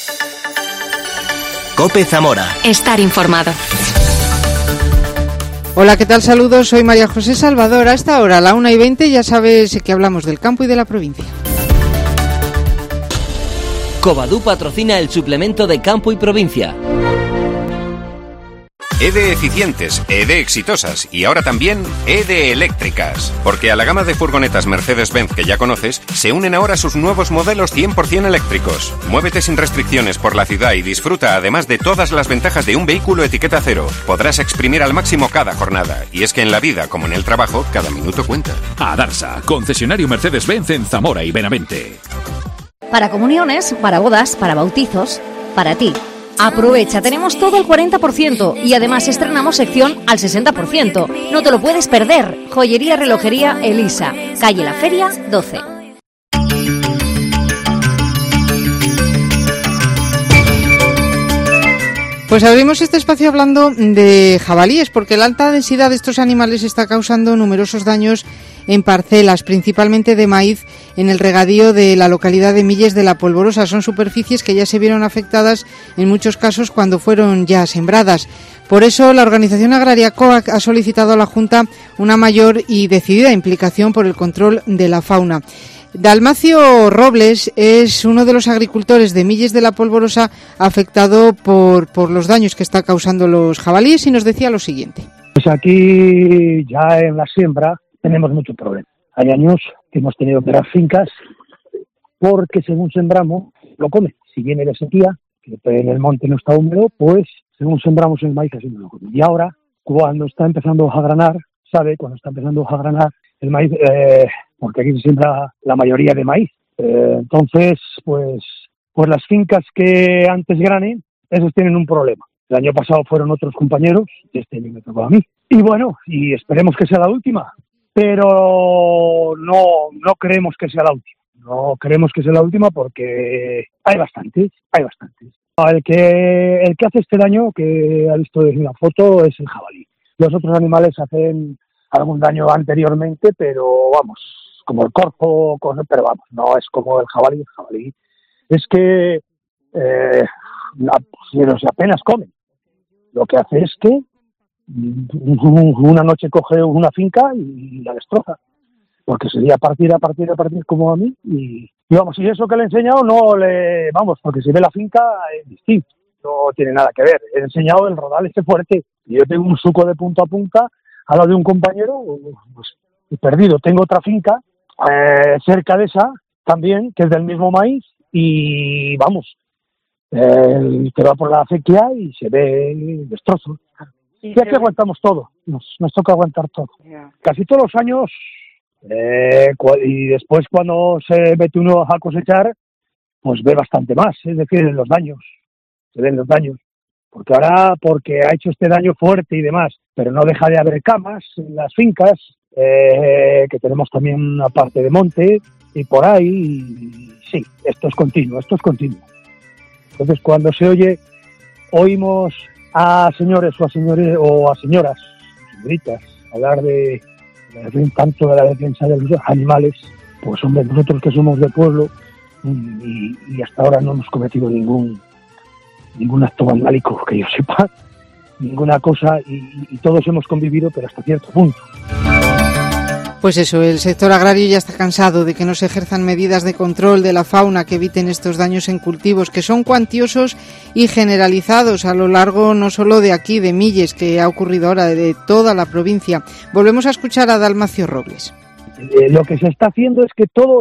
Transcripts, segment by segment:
COPE Zamora. Estar informado. Hola, ¿qué tal? Saludos, soy María José Salvador. A esta hora, a la 1:20, ya sabes que hablamos del campo y de la provincia. Covadú patrocina el suplemento de Campo y Provincia. EDE eficientes, EDE exitosas y ahora también EDE eléctricas. Porque a la gama de furgonetas Mercedes-Benz que ya conoces, se unen ahora sus nuevos modelos 100% eléctricos. Muévete sin restricciones por la ciudad y disfruta además de todas las ventajas de un vehículo etiqueta cero. Podrás exprimir al máximo cada jornada. Y es que en la vida, como en el trabajo, cada minuto cuenta. Adarsa, concesionario Mercedes-Benz en Zamora y Benavente. Para comuniones, para bodas, para bautizos, para ti. Aprovecha, tenemos todo al 40% y además estrenamos sección al 60%. No te lo puedes perder. Joyería Relojería Elisa, calle La Feria 12. Pues abrimos este espacio hablando de jabalíes, porque la alta densidad de estos animales está causando numerosos daños en parcelas, principalmente de maíz, en el regadío de la localidad de Milles de la Polvorosa. Son superficies que ya se vieron afectadas en muchos casos cuando fueron ya sembradas. Por eso la organización agraria COAC ha solicitado a la Junta una mayor y decidida implicación por el control de la fauna. Dalmacio Robles es uno de los agricultores de Milles de la Polvorosa afectado por los daños que está causando los jabalíes y nos decía lo siguiente. Pues aquí ya en la siembra tenemos mucho problema. Hay años que hemos tenido que dar fincas porque según sembramos lo come. Si viene de sequía, que en el monte no está húmedo, pues según sembramos el maíz así no lo come. Y ahora, cuando está empezando a granar, cuando está empezando a granar el maíz, porque aquí se siembra la mayoría de maíz. Entonces, pues las fincas que antes granen, esos tienen un problema. El año pasado fueron otros compañeros, y este año me tocó a mí. Y bueno, y esperemos que sea la última, pero no creemos que sea la última. No creemos que sea la última porque hay bastantes. El que hace este daño, que ha visto desde una foto, es el jabalí. Los otros animales hacen algún daño anteriormente, pero vamos, como el corzo, pero vamos, no es como el jabalí. El jabalí es que apenas comen. Lo que hace es que una noche coge una finca y la destroza, porque sería partir como a mí y vamos, y eso que le he enseñado porque si ve la finca es distinto, no tiene nada que ver. He enseñado el rodal este fuerte y yo tengo un suco de punta a punta al lado de un compañero, pues perdido. Tengo otra finca cerca de esa también, que es del mismo maíz, y vamos, te va por la acequia y se ve destrozo. Y aquí aguantamos todo, nos toca aguantar todo. Yeah. Casi todos los años, y después cuando se mete uno a cosechar, pues ve bastante más, es decir, se ven los daños. Porque ha hecho este daño fuerte y demás, pero no deja de haber camas en las fincas, que tenemos también una parte de monte y por ahí, y sí, esto es continuo. Entonces cuando oímos a señores o a señoritas hablar tanto de la defensa de los animales, pues hombre, nosotros que somos de pueblo y hasta ahora no hemos cometido ningún acto vandálico que yo sepa, ninguna cosa, y todos hemos convivido, pero hasta cierto punto. Pues eso, el sector agrario ya está cansado de que no se ejerzan medidas de control de la fauna que eviten estos daños en cultivos, que son cuantiosos y generalizados a lo largo no solo de aquí, de Milles, que ha ocurrido ahora, de toda la provincia. Volvemos a escuchar a Dalmacio Robles. Lo que se está haciendo es que todo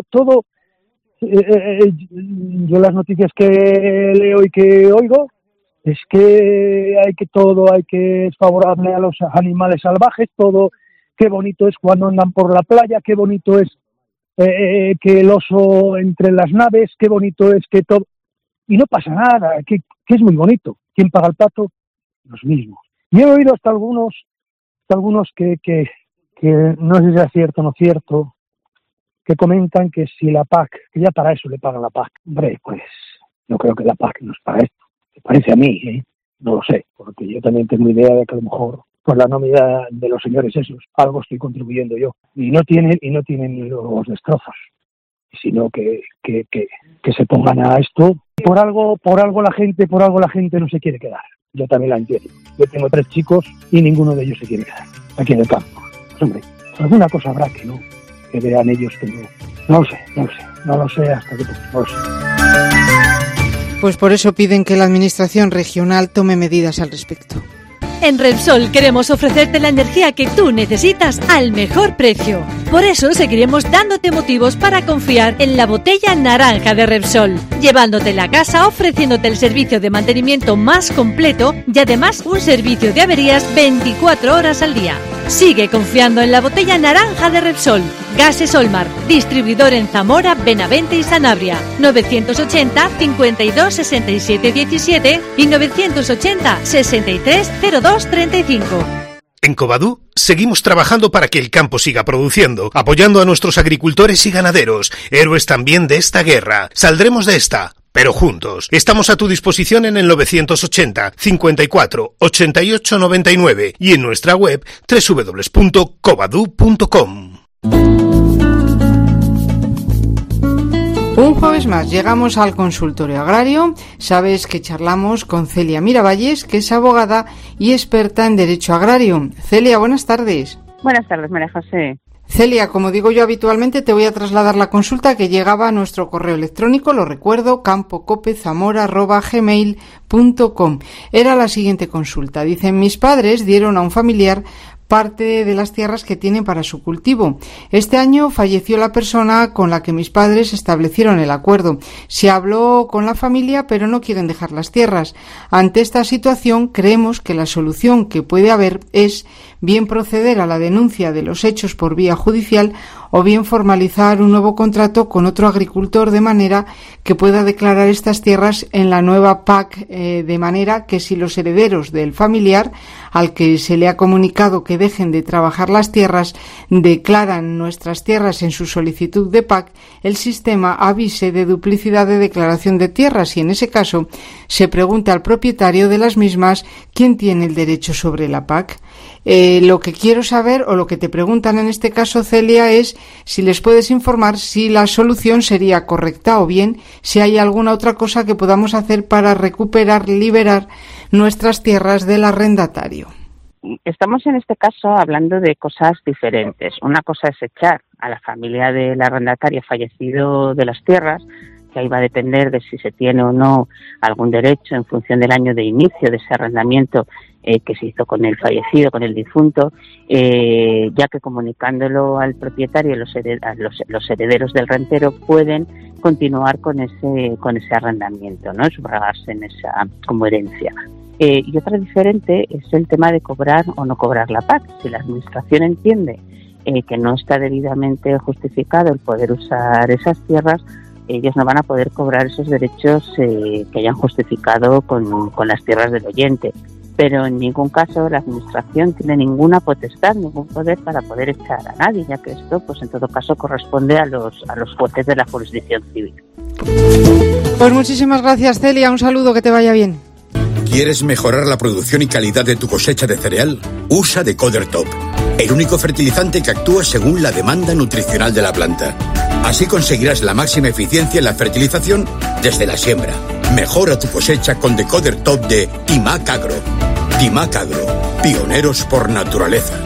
yo las noticias que leo y que oigo es que es favorable a los animales salvajes, todo. Qué bonito es cuando andan por la playa, qué bonito es que el oso entre las naves, qué bonito es que todo. Y no pasa nada, que es muy bonito. ¿Quién paga el pato? Los mismos. Y he oído hasta algunos que no sé si es cierto o no cierto, que comentan que si la PAC, que ya para eso le pagan la PAC. Hombre, pues yo creo que la PAC no es para esto. Me parece a mí, no lo sé, porque yo también tengo idea de que a lo mejor por la nómina de los señores esos algo estoy contribuyendo yo. Y no tienen los destrozos. sino que se pongan a esto. Por algo la gente no se quiere quedar. Yo también la entiendo. Yo tengo 3 chicos y ninguno de ellos se quiere quedar aquí en el campo. Hombre, alguna cosa habrá que vean ellos que no lo sé hasta qué punto, no lo sé. Pues por eso piden que la administración regional tome medidas al respecto. En Repsol queremos ofrecerte la energía que tú necesitas al mejor precio. Por eso seguiremos dándote motivos para confiar en la botella naranja de Repsol, llevándotela a casa, ofreciéndote el servicio de mantenimiento más completo y además un servicio de averías 24 horas al día. Sigue confiando en la botella naranja de Repsol. Gases Olmar, distribuidor en Zamora, Benavente y Sanabria. 980 52 67 17 y 980 63 02 35. En Covadú seguimos trabajando para que el campo siga produciendo, apoyando a nuestros agricultores y ganaderos, héroes también de esta guerra. Saldremos de esta, pero juntos. Estamos a tu disposición en el 980 54 88 99 y en nuestra web www.covadú.com. Un jueves más llegamos al consultorio agrario. Sabes que charlamos con Celia Miravalles, que es abogada y experta en derecho agrario. Celia, buenas tardes. Buenas tardes, María José. Celia, como digo yo habitualmente, te voy a trasladar la consulta que llegaba a nuestro correo electrónico, lo recuerdo, campocopezamora@gmail.com. Era la siguiente consulta. Dicen, mis padres dieron a un familiar parte de las tierras que tienen para su cultivo. Este año falleció la persona con la que mis padres establecieron el acuerdo. Se habló con la familia, pero no quieren dejar las tierras. Ante esta situación, creemos que la solución que puede haber es bien proceder a la denuncia de los hechos por vía judicial o bien formalizar un nuevo contrato con otro agricultor de manera que pueda declarar estas tierras en la nueva PAC, de manera que si los herederos del familiar al que se le ha comunicado que dejen de trabajar las tierras declaran nuestras tierras en su solicitud de PAC, el sistema avise de duplicidad de declaración de tierras y en ese caso se pregunta al propietario de las mismas quién tiene el derecho sobre la PAC. Lo que quiero saber, o lo que te preguntan en este caso, Celia, es si les puedes informar si la solución sería correcta o bien si hay alguna otra cosa que podamos hacer para recuperar, liberar nuestras tierras del arrendatario. Estamos en este caso hablando de cosas diferentes. Una cosa es echar a la familia del arrendatario fallecido de las tierras, que ahí va a depender de si se tiene o no algún derecho en función del año de inicio de ese arrendamiento que se hizo con el fallecido, con el difunto, ya que comunicándolo al propietario, los herederos del rentero pueden continuar con ese arrendamiento, ¿no? Sufragarse en esa como herencia. Y otra diferente es el tema de cobrar o no cobrar la PAC. Si la administración entiende que no está debidamente justificado el poder usar esas tierras, ellos no van a poder cobrar esos derechos que hayan justificado con las tierras del oyente. Pero en ningún caso la administración tiene ninguna potestad, ningún poder para poder echar a nadie, ya que esto, pues en todo caso, corresponde a los jueces de la jurisdicción civil. Pues muchísimas gracias, Celia. Un saludo, que te vaya bien. ¿Quieres mejorar la producción y calidad de tu cosecha de cereal? Usa Decoder Top, el único fertilizante que actúa según la demanda nutricional de la planta. Así conseguirás la máxima eficiencia en la fertilización desde la siembra. Mejora tu cosecha con Decoder Top de Timac Agro. Timac Agro, pioneros por naturaleza.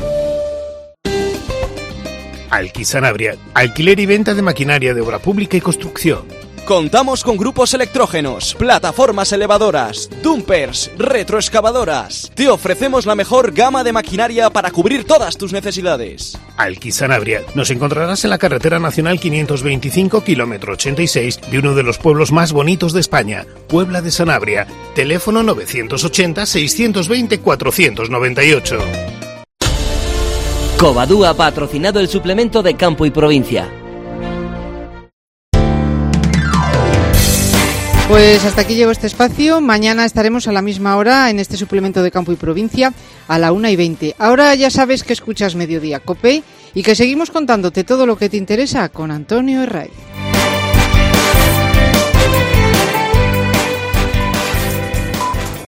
Alquisanabria, alquiler y venta de maquinaria de obra pública y construcción. Contamos con grupos electrógenos, plataformas elevadoras, dumpers, retroexcavadoras. Te ofrecemos la mejor gama de maquinaria para cubrir todas tus necesidades. Alquisanabria. Nos encontrarás en la carretera nacional 525, kilómetro 86, de uno de los pueblos más bonitos de España, Puebla de Sanabria. Teléfono 980-620-498. Covadú ha patrocinado el suplemento de Campo y Provincia. Pues hasta aquí llegó este espacio. Mañana estaremos a la misma hora en este suplemento de Campo y Provincia a la 1:20. Ahora ya sabes que escuchas Mediodía COPE y que seguimos contándote todo lo que te interesa con Antonio Herray.